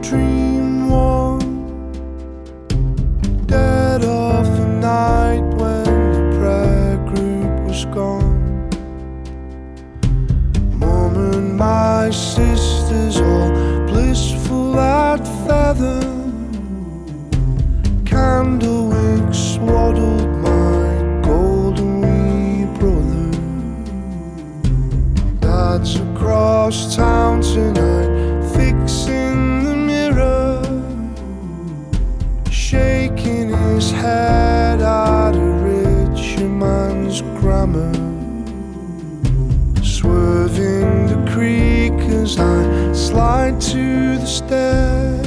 dream warm, dead of the night when the prayer group was gone. Mum and my sisters all blissful at feather, candlewick swaddled my golden wee brother. Dad's across town tonight, fixing the mirror, shaking his head at a richer man's grammar, swerving the creek as I slide to the stairs,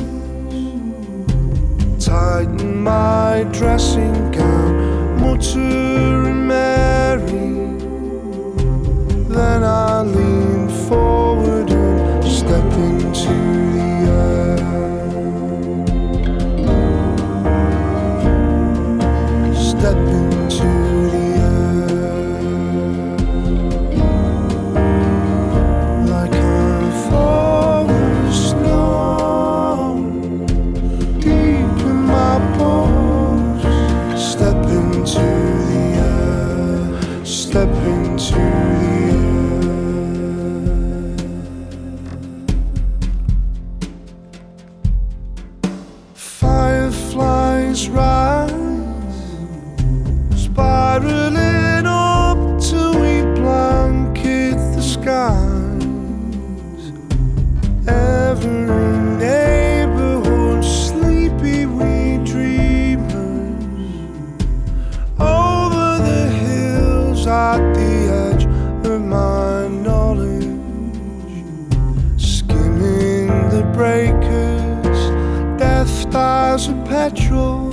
tighten my dressing gown, muttering Mary. Then I lean forward and step into the air, step into the air, like I'm falling snow deep in my bones. Step into the air, step into the air. Fireflies rise, spiraling up till we blanket the skies. Every neighborhood sleepy, we dreamers, over the hills at the edge of my knowledge, skimming the breakers, deft as a petrel,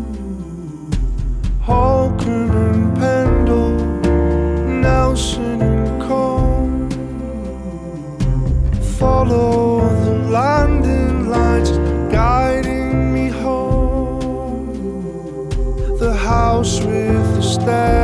Holcomb and Pendle, Nelson and Cole. Follow the landing lights guiding me home, the house with the stairs